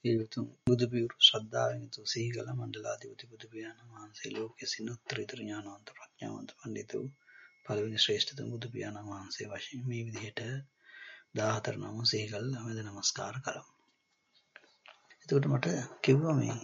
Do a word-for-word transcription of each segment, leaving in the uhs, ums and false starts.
ඒ උතුම් බුදු පියුරු ශ්‍රද්ධාවෙන් යුතු සීගල මණ්ඩලාධිපති බුදු පියාණන් වහන්සේ ලෝකයේ සින උත්තරීතර ඥානවන්ත ප්‍රඥාවන්ත පඬිතු පළවෙනි ශ්‍රේෂ්ඨතම බුදු පියාණන් වහන්සේ වශයෙන් මේ විදිහට දාහතර නම සීගල වැඳ නමස්කාර කරමු. එතකොට මට කිව්වා මේ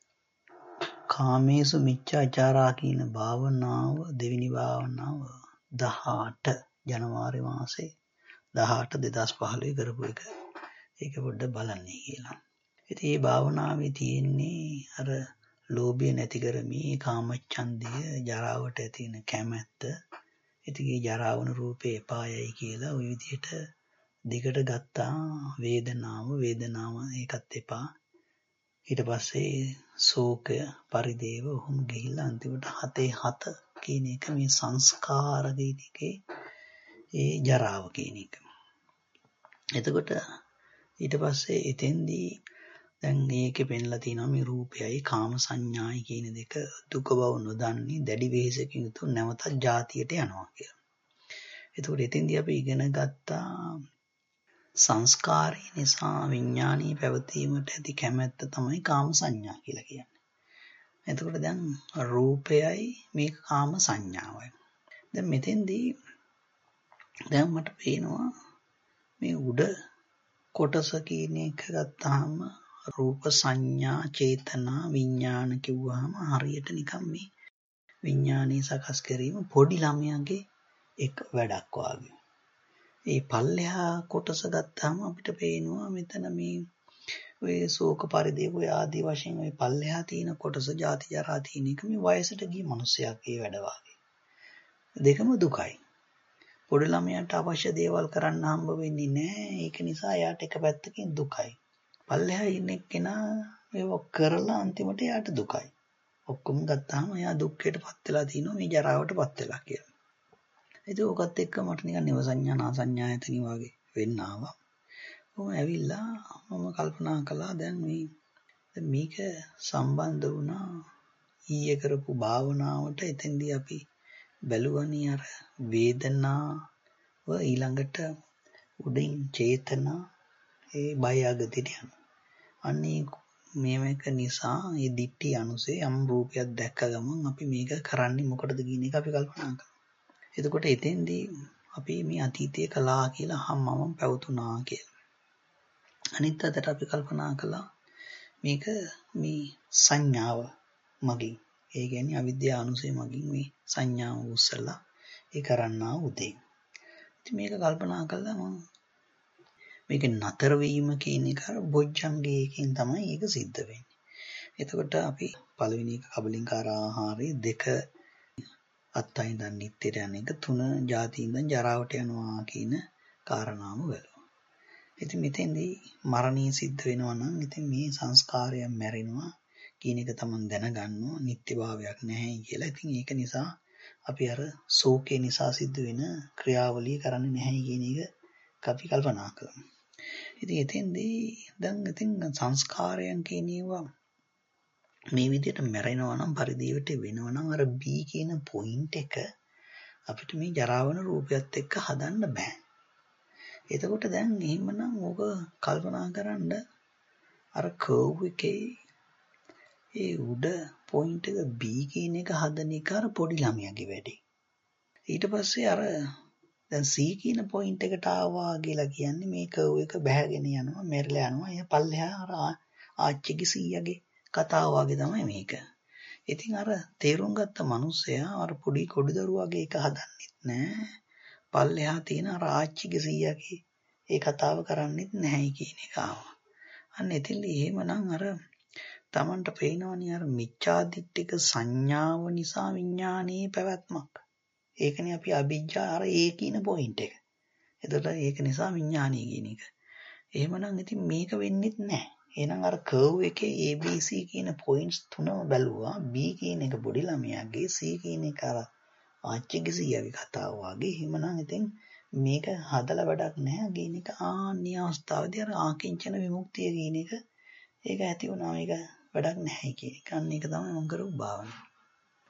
කාමේසු මිච්ඡාචාරා කියන භාවනාව දෙවෙනි භාවනාව දහඅට ජනවාරි මාසේ දහඅට දෙදාස් පහළොව කරපු එක. ඒක පොඩ්ඩක් බලන්නේ කියලා. ඉතින් මේ භාවනාවේ තියෙන්නේ අර ලෝභය නැති කරමි, කාමච්ඡන්දය, ජරාවට ඇති වෙන කැමැත්ත. ඉතින් මේ ජරාවන රූපේ එපායයි කියලා ওই විදිහට දිගට ගත්තා වේදනාව වේදනාව ඒකත් එපා. ඊට පස්සේ ශෝකය පරිදේව ඔහොම ගිහිල්ලා අන්තිමට හතේ හත කියන එක මේ සංස්කාර කියන එකේ ඒ ජරාව කියන එක. එතකොට ඊට පස්සේ එතෙන්දී දැන් මේකේ පෙන්ලා තියෙනවා මේ රූපයයි කාම සංඥායි කියන දෙක දුක බව නොදන්නේ දැඩි වෙහෙසකින් යුතුව නැවතත් ජාතියට යනවා කියලා. එතකොට එතෙන්දී අපි ඉගෙන ගත්තා සංස්කාරය නිසා විඥානීය පැවතීමට ඇති කැමැත්ත තමයි කාම සංඥා කියලා කියන්නේ. එතකොට දැන් රූපයයි මේ කාම සංඥාවයි. දැන් මෙතෙන්දී දැන් මට පේනවා මේ උඩ කොටස කියන එක ගත්තාම රූප සංඥා චේතනා විඥාන කිව්වහම හරියට නිකන් මේ විඥානීය සකස් කිරීම පොඩි ළමයාගේ එක වැඩක් වගේ. ඒ පල්ලෙහා කොටස ගත්තාම අපිට පේනවා මෙතන මේ ඔය ශෝක පරිදේව ඔය ආදී වශයෙන් ඔය පල්ලෙහා තියෙන කොටස ජාති ජරා තියෙන එක මේ වයසට ගිය මිනිස්සයාගේ වැඩ වගේ. දෙකම දුකයි. පොඩි ළමයාට අවශ්‍ය දේවල් කරන්න හම්බ වෙන්නේ නැහැ. ඒක නිසා එයාට එක පැත්තකින් දුකයි. පල්ලෙහා ඉන්න කෙනා මේව කරලා අන්තිමට එයාට දුකයි. ඔක්කොම ගත්තාම එයා දුක්ඛයටපත් වෙලා තිනවා මේ ජරාවටපත් වෙලා කියලා. ඉතින් ඕකත් එක්ක මට නිකන් නිව සංඥා නා සංඥායතනෙ වගේ වෙන්න ආවා. මම ඇවිල්ලා මම කල්පනා කළා දැන් මේ දැන් මේක සම්බන්ධ වුණා ඊයේ කරපු භාවනාවට. එතෙන්දී අපි බැලුවනේ අර වේදනාව ඊළඟට උඩින් චේතනා ඒ බය අගතියට යනවා. අන්නේ මේක නිසා මේ දිට්ඨි අනුසේ යම් රූපයක් දැක්ක ගමන් අපි මේක කරන්නේ මොකටද කියන එක අපි කල්පනා කරනවා. එතකොට එතෙන්දී අපි මේ අතීතයේ කළා කියලා හැමමම පැවතුනා කියලා. අනිත් අතට අපි කල්පනා කළා මේක මේ සංඥාව මගින්, ඒ කියන්නේ අවිද්‍යාව අනුසය මගින් මේ සංඥාව උස්සලා ඒ කරන්නා උදේ. ඉතින් මේක කල්පනා කළා මම මේක නතර වීම කියන එක අර බොජ්ජංගයකින් තමයි ඒක සිද්ධ වෙන්නේ. එතකොට අපි පළවෙනි එක කබලින්කාර ආහාරයේ දෙක අත්තයින්දන් නිත්‍යයට යන එක, තුන ජාතියින්දන් ජරාවට යනවා කියන කාරණාව බලනවා. ඉතින් මෙතෙන්දී මරණය සිද්ධ වෙනවා නම් ඉතින් මේ සංස්කාරයන් මැරෙනවා කියන එක තමන් දැනගන්නවා නිත්‍යභාවයක් නැහැ කියලා. ඉතින් ඒක නිසා අපි අර ශෝකේ නිසා සිද්ධ වෙන ක්‍රියාවලිය කරන්නේ නැහැ කියන එක අපි කල්පනා කළා. ඉතින් එතෙන්දී දැන් ඉතින් සංස්කාරයන් කියන ඒවා මේ විදිහට මැරෙනවා නම් පරිදේවට වෙනවා නම් අර B කියන පොයින්ට් එක අපිට මේ ජරාවන රූපයත් එක්ක හදන්න බෑ. එතකොට දැන් එහෙමනම් ඕක කල්පනා කරන්න අර කර්ව් එකේ ඒ උඩ පොයින්ට් එක B කියන එක හදන එක අර පොඩි ළමයාගේ වැඩේ. ඊට පස්සේ අර දැන් C කියන පොයින්ට් එකට ආවා කියලා කියන්නේ මේ කර්ව් එක බැහැගෙන යනවා, මෙරලා යනවා. එයා පල්ලෙහා අර ආච්චිගේ සීයාගේ කතාව වගේ තමයි මේක. ඉතින් අර තේරුම් ගත්ත මිනිස්සයා අර පොඩි කොඩි දරුවාගේ එක හදන්නෙත් නෑ. පල්ලෙහා තියෙන අර ආච්චිගේ සීයාගේ ඒ කතාව කරන්නෙත් නැහැ කියන එක ආවා. අන්න එතෙන්දී එහෙමනම් අර Tamanට පේනවනේ අර මිච්ඡාදිට්ඨික සංඥාව නිසා විඥානයේ පැවැත්මක්. ඒකනේ අපි අභිජ්ජා අර ඒ කියන පොයින්ට් එක. එතකොට ඒක නිසා විඥානීය කියන එක. එහෙමනම් ඉතින් මේක වෙන්නෙත් නැහැ. එහෙනම් අර කර්ව් එකේ A B C කියන පොයින්ට්ස් තුනම බැලුවා. B කියන එක පොඩි ළමයාගේ, C කියන එක අර ආච්චිගේ සීයාගේ කතාව වගේ. එහෙමනම් ඉතින් මේක හදලා වැඩක් නැහැ කියන එක ආන්නේ අවස්ථාවේදී අර ආකින්චන විමුක්තිය කියන එක ඒක ඇති වුණා. මේක වැඩක් නැහැ කියන එක. අන්න ඒක තමයි මම කරපු භාවනාව.